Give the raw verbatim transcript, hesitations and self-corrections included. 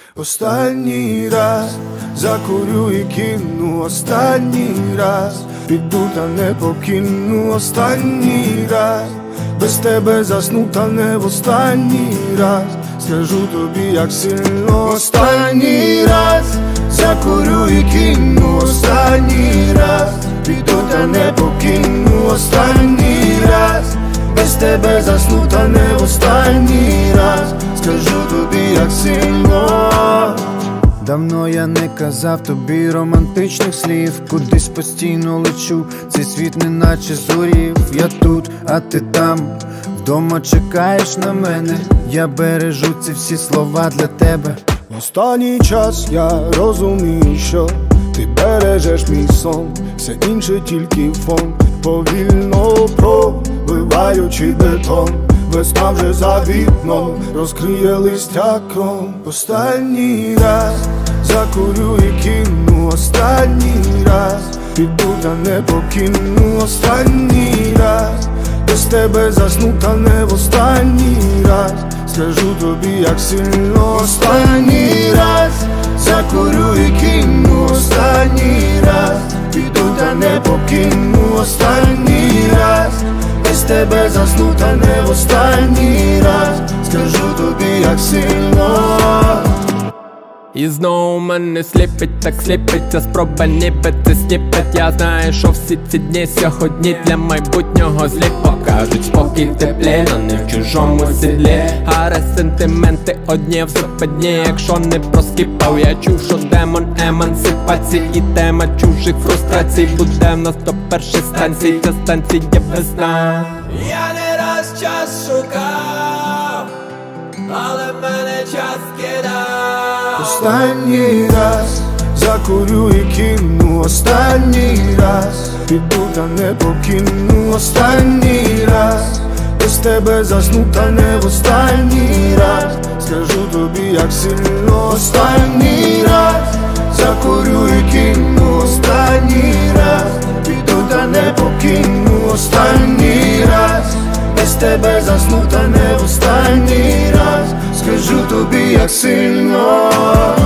Останній раз закурю і кину, останній раз піду та не покину, останній раз без тебе засну та не в останній раз скажу тобі, як сильно. Останній раз закурю і кину, останній раз піду та не покину, останній раз без тебе засну та не в останній раз скажу тобі, як сильно. Давно я не казав тобі романтичних слів, кудись постійно лечу, цей світ неначе зорів. Я тут, а ти там, вдома чекаєш на мене, я бережу ці всі слова для тебе. В останній час я розумію, що ти бережеш мій сон, все інше тільки фон, повільно пробиваючи бетон. Весна вже за вікном, розкриє листя кров. Останній раз закурю і кину, останній раз піду та не покину, останній раз без тебе засну та не в останній раз скажу тобі, як сильно. Останній раз закурю і кину, останній раз піду та не покину, останній раз без тебе засну та не в останній раз скажу тобі, як сильно. І знову мене сліпить, так сліпить, ця спроба ніби це сніпить. Я знаю, що всі ці дні сьогодні для майбутнього злі покажуть спокій в теплі, но не в чужому сідлі. Гаразд, сентименти одні в западні, якщо не проскіпав, я чув, що демон емансипації і тема чужих фрустрацій буде в нас до першої станції, ця станція весна. Я не раз час шукав, але мене час кидав. Останній раз закурю і кину, останній раз піду та не покину, останній раз без тебе засну та не в останній раз скажу тобі, як сильно. Останній раз закурю і кину, останній раз піду та не покину, останній раз без тебе засну та не в останній раз скажу тобі, як сильно.